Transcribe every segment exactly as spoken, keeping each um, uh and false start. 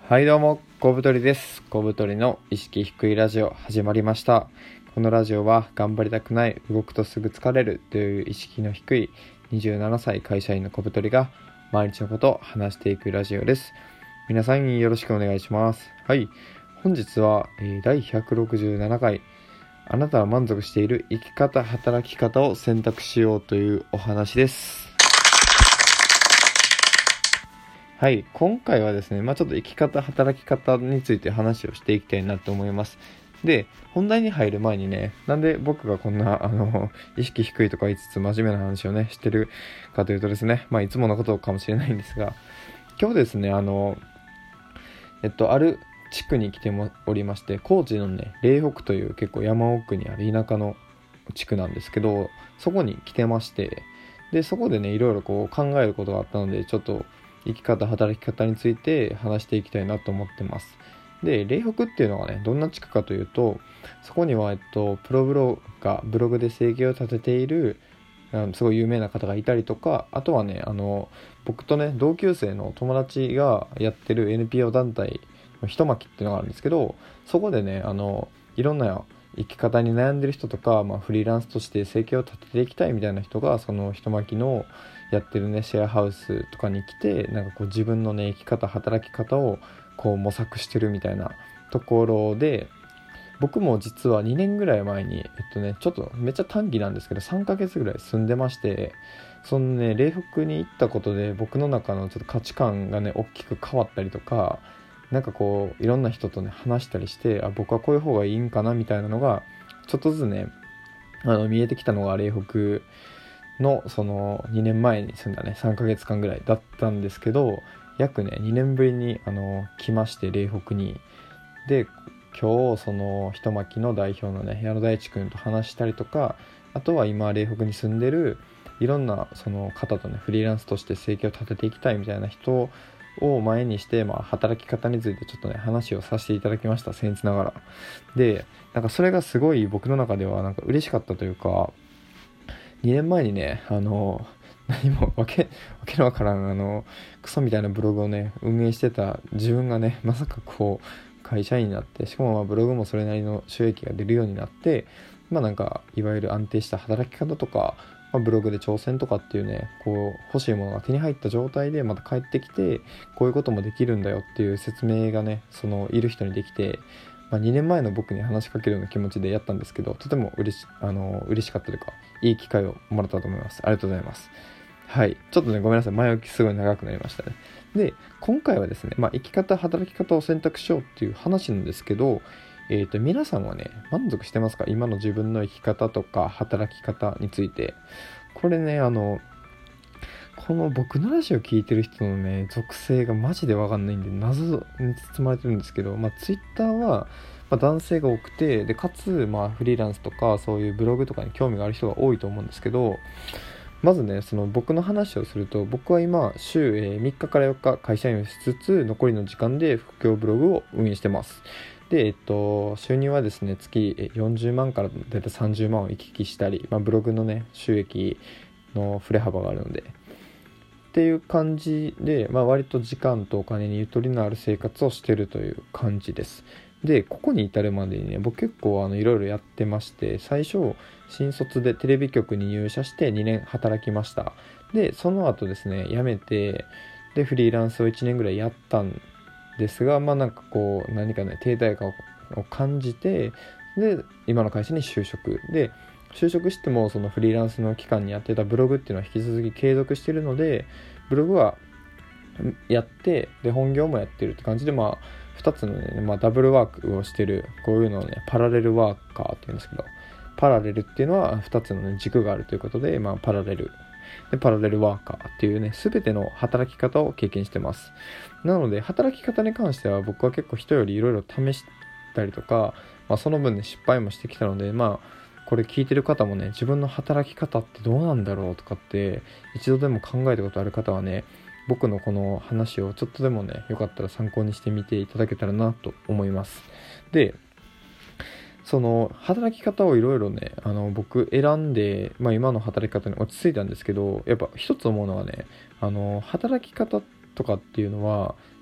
はいどうも、小太りです。小太りの意識低いラジオ始まりました。このラジオは頑張りたくない、動くとすぐ疲れるという意識の低いにじゅうななさい会社員の小太りが毎日のことを話していくラジオです。皆さんよろしくお願いします。はい、本日は、えー、だいひゃくろくじゅうななかいあなたは満足している生き方、働き方を選択しようというお話です。はい、今回はですね、まあちょっと生き方、働き方について話をしていきたいなと思います。で、本題に入る前にね、なんで僕がこんな、あの、意識低いとか言いつつ真面目な話をね、してるかというとですね、まあいつものことかもしれないんですが、今日ですね、あの、えっと、ある地区に来ておりまして、高知のね、嶺北という結構山奥にある田舎の地区なんですけど、そこに来てまして、で、そこでね、いろいろこう考えることがあったので、ちょっと、生き方、働き方について話していきたいなと思ってます。で、嶺北っていうのがね、どんな地区かというと、そこには、えっと、プロブロガー、ブログで生計を立てている、あのすごい有名な方がいたりとか、あとはね、あの、僕とね、同級生の友達がやってる エヌピーオー 団体のひとまきっていうのがあるんですけど、そこでね、あの、いろんな生き方に悩んでる人とか、まあ、フリーランスとして生計を立てていきたいみたいな人が、そのひとまきのやってるねシェアハウスとかに来て、なんかこう自分のね生き方、働き方をこう模索してるみたいなところで、僕も実はにねんぐらい前にえっとねちょっとめっちゃ短期なんですけどさんかげつぐらい住んでまして、そのね嶺北に行ったことで僕の中のちょっと価値観がね大きく変わったりとか、なんかこういろんな人とね話したりして、あ僕はこういう方がいいんかなみたいなのがちょっとずつねあの見えてきたのが嶺北のそのにねんまえに住んだねさんかげつかんぐらいだったんですけど、約ねにねんぶりにあの来まして嶺北に。で今日そのひとまきの代表のね矢野大地君と話したりとか、あとは今嶺北に住んでるいろんなその方とねフリーランスとして生計を立てていきたいみたいな人を前にして、まあ、働き方についてちょっとね話をさせていただきました、僭越ながら。でなんかそれがすごい僕の中ではなんか嬉しかったというか、にねんまえにねあの何もわけわけのわからんあのクソみたいなブログをね運営してた自分がねまさかこう会社員になって、しかもまあブログもそれなりの収益が出るようになって、まあなんかいわゆる安定した働き方とか、まあ、ブログで挑戦とかっていうねこう欲しいものが手に入った状態でまた帰ってきて、こういうこともできるんだよっていう説明がねそのいる人にできて、まあ、にねんまえの僕に話しかけるような気持ちでやったんですけど、とても嬉しあの嬉しかったというかいい機会をもらったと思います。ありがとうございます。はい、ちょっとねごめんなさい、前置きすごい長くなりましたね。で今回はですね、まあ、生き方、働き方を選択しようっていう話なんですけど、えーと皆さんはね満足してますか？今の自分の生き方とか働き方について。これねあのこの僕のラジオ聞いてる人のね属性がマジで分かんないんで謎に包まれてるんですけど、まあ、ツイッターは、まあ、男性が多くて、でかつ、まあ、フリーランスとかそういうブログとかに興味がある人が多いと思うんですけど、まずねその僕の話をすると、僕は今週、えー、みっかからよっか会社員をしつつ残りの時間で副業ブログを運営してます。で、えっと、収入はですね月よんじゅうまんからだいたいさんじゅうまんを行き来したり、まあ、ブログのね収益の振れ幅があるのでっていう感じで、まあ、割と時間とお金にゆとりのある生活をしてるという感じです。でここに至るまでにね僕結構あのいろいろやってまして、最初新卒でテレビ局に入社してにねん働きました。でその後ですね辞めて、でフリーランスをいちねんぐらいやったんですが、まあなんかこう何かね停滞感を感じて、で今の会社に就職で就職してもそのフリーランスの期間にやってたブログっていうのは引き続き継続しているので、ブログはやってで本業もやってるって感じで、まあふたつのね、まあ、ダブルワークをしてる、こういうのをねパラレルワーカーっていうんですけど、パラレルっていうのはふたつの、ね、軸があるということで、まあ、パラレルでパラレルワーカーっていうね全ての働き方を経験してます。なので働き方に関しては僕は結構人よりいろいろ試したりとか、まあ、その分ね失敗もしてきたので、まあこれ聞いてる方もね自分の働き方ってどうなんだろうとかって一度でも考えたことある方はね、僕のこの話をちょっとでもねよかったら参考にしてみていただけたらなと思います。でその働き方をいろいろねあの僕選んで、まあ、今の働き方に落ち着いたんですけど、やっぱ一つ思うのはね、あの働き方とかっていうのは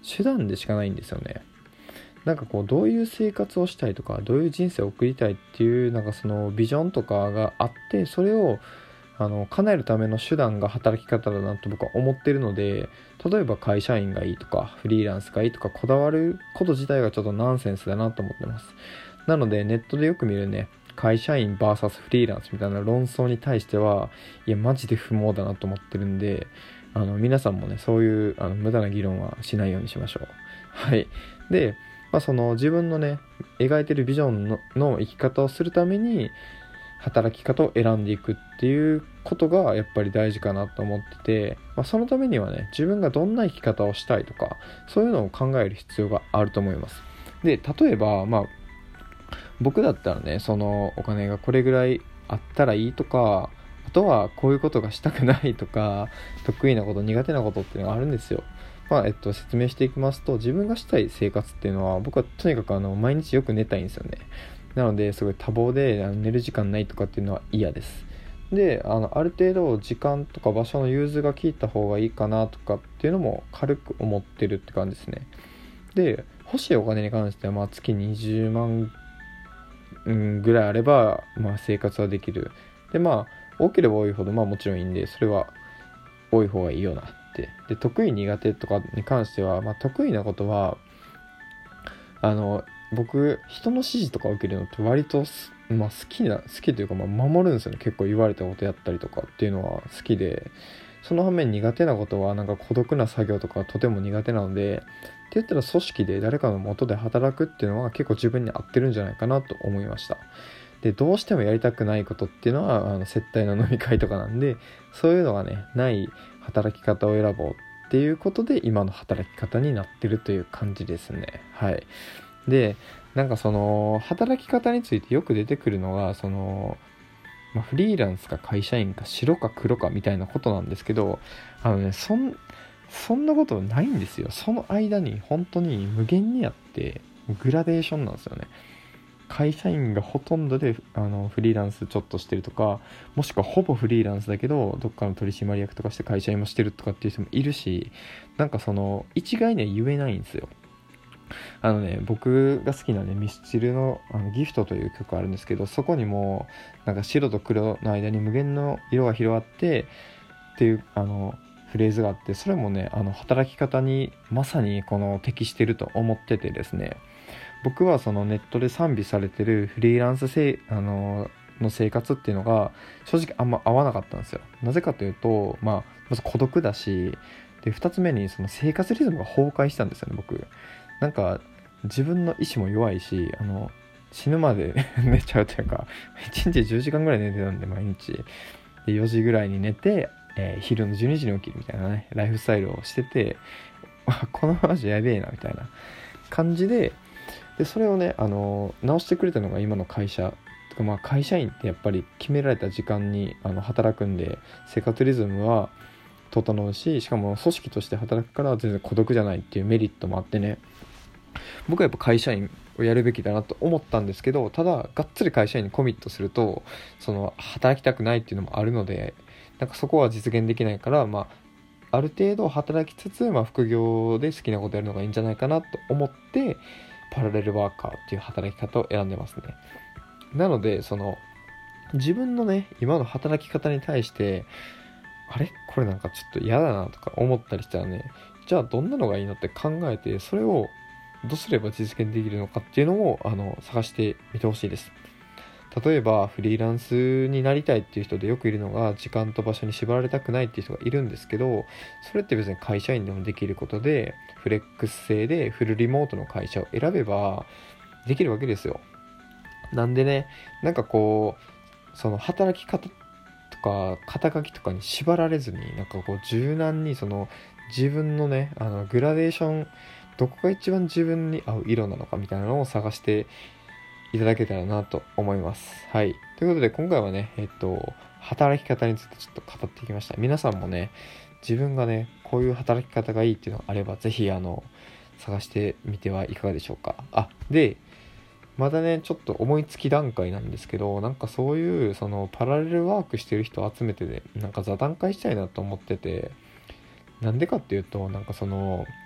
手段でしかないんですよね。なんかこうどういう生活をしたいとかどういう人生を送りたいっていうなんかそのビジョンとかがあって、それをあの叶えるための手段が働き方だなと僕は思ってるので、例えば会社員がいいとかフリーランスがいいとかこだわること自体がちょっとナンセンスだなと思ってます。なのでネットでよく見るね、会社員 ブイエス フリーランスみたいな論争に対しては、いやマジで不毛だなと思ってるんで、あの皆さんもねそういうあの無駄な議論はしないようにしましょう。はい。で、まあ、その自分のね描いてるビジョン の, の生き方をするために働き方を選んでいくっていうことがやっぱり大事かなと思ってて、まあ、そのためにはね自分がどんな生き方をしたいとかそういうのを考える必要があると思います。で、例えばまあ僕だったらね、そのお金がこれぐらいあったらいいとか、あとはこういうことがしたくないとか、得意なこと苦手なことっていうのがあるんですよ。まあえっと説明していきますと、自分がしたい生活っていうのは僕はとにかくあの毎日よく寝たいんですよね。なのですごい多忙であの寝る時間ないとかっていうのは嫌です。で、あのある程度時間とか場所の融通が効いた方がいいかなとかっていうのも軽く思ってるって感じですね。で、欲しいお金に関してはまあ月にじゅうまんうんぐらいあれば、まあ、生活はできる。で、まあ多ければ多いほどまあもちろんいいんで、それは多い方がいいよなって。で、得意苦手とかに関しては、まあ、得意なことはあの僕人の指示とか受けるのって割と、まあ、好きな好きというか、まあ、守るんですよね。結構言われたことやったりとかっていうのは好きで、その反面苦手なことはなんか孤独な作業とかとても苦手なので、って言ったら組織で誰かの下で働くっていうのは結構自分に合ってるんじゃないかなと思いました。で、どうしてもやりたくないことっていうのはあの接待の飲み会とかなんで、そういうのがねない働き方を選ぼうっていうことで今の働き方になってるという感じですね。はい。で、なんかその働き方についてよく出てくるのが、そのまあ、フリーランスか会社員か白か黒かみたいなことなんですけど、あのね、そんそんなことないんですよ。その間に本当に無限にあって、グラデーションなんですよね。会社員がほとんどであのフリーランスちょっとしてるとか、もしくはほぼフリーランスだけどどっかの取締役とかして会社員もしてるとかっていう人もいるし、なんかその一概には言えないんですよ。あのね、僕が好きなねミスチルのあのギフトという曲あるんですけど、そこにもなんか白と黒の間に無限の色が広がってっていうあのフレーズがあって、それもねあの働き方にまさにこの適してると思っててですね、僕はそのネットで賛美されてるフリーランスせいあのの生活っていうのが正直あんま合わなかったんですよ。なぜかというと、まあまず孤独だし、でふたつめにその生活リズムが崩壊したんですよね。僕なんか自分の意志も弱いし、あの死ぬまで寝ちゃうというか、いちにちじゅうじかんぐらい寝てたんで毎日でよじぐらいに寝て、えー、昼のじゅうにじに起きるみたいなねライフスタイルをしてて、このままじゃやべえなみたいな感じで、でそれをねあの直してくれたのが今の会社とか、まあ会社員ってやっぱり決められた時間にあの働くんで生活リズムは整うし、しかも組織として働くから全然孤独じゃないっていうメリットもあってね、僕はやっぱ会社員をやるべきだなと思ったんですけど、ただがっつり会社員にコミットするとその働きたくないっていうのもあるので、なんかそこは実現できないから、まあある程度働きつつ、まあ、副業で好きなことやるのがいいんじゃないかなと思ってパラレルワーカーっていう働き方を選んでますね。なのでその自分のね今の働き方に対してあれこれなんかちょっと嫌だなとか思ったりしたらね、じゃあどんなのがいいのって考えて、それをどうすれば実現できるのかっていうのをあの探してみてほしいです。例えばフリーランスになりたいっていう人でよくいるのが、時間と場所に縛られたくないっていう人がいるんですけど、それって別に会社員でもできることで、フレックス制でフルリモートの会社を選べばできるわけですよ。なんでね、なんかこうその働き方とか肩書きとかに縛られずに、なんかこう柔軟にその自分のねあのグラデーション、どこが一番自分に合う色なのかみたいなのを探していただけたらなと思います。はい。ということで今回はね、えっと、働き方についてちょっと語っていきました。皆さんもね、自分がね、こういう働き方がいいっていうのがあれば、ぜひあの、探してみてはいかがでしょうか。あ、で、まだね、ちょっと思いつき段階なんですけど、なんかそういう、その、パラレルワークしてる人を集めてね、なんか座談会したいなと思ってて、なんでかっていうと、なんかその、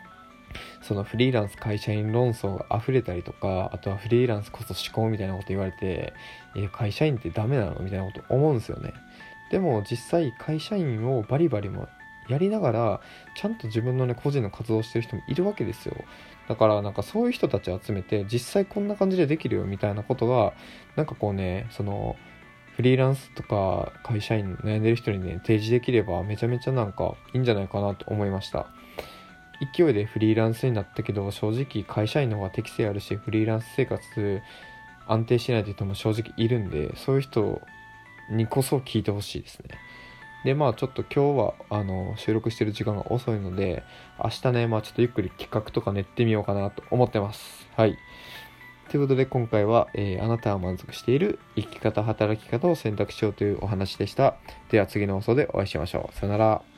そのフリーランス会社員論争が溢れたりとか、あとはフリーランスこそ思考みたいなこと言われて、え会社員ってダメなのみたいなこと思うんですよね。でも実際会社員をバリバリもやりながらちゃんと自分のね個人の活動をしてる人もいるわけですよ。だからなんかそういう人たちを集めて実際こんな感じでできるよみたいなことがなんかこうね、そのフリーランスとか会社員悩んでる人にね提示できればめちゃめちゃなんかいいんじゃないかなと思いました。勢いでフリーランスになったけど正直会社員の方が適性あるしフリーランス生活安定しないという人も正直いるんで、そういう人にこそ聞いてほしいですね。でまあちょっと今日はあの収録してる時間が遅いので明日ねまあちょっとゆっくり企画とか練ってみようかなと思ってます。はい、ということで今回は、えー、あなたは満足している生き方働き方を選択しようというお話でした。では次の放送でお会いしましょう。さよなら。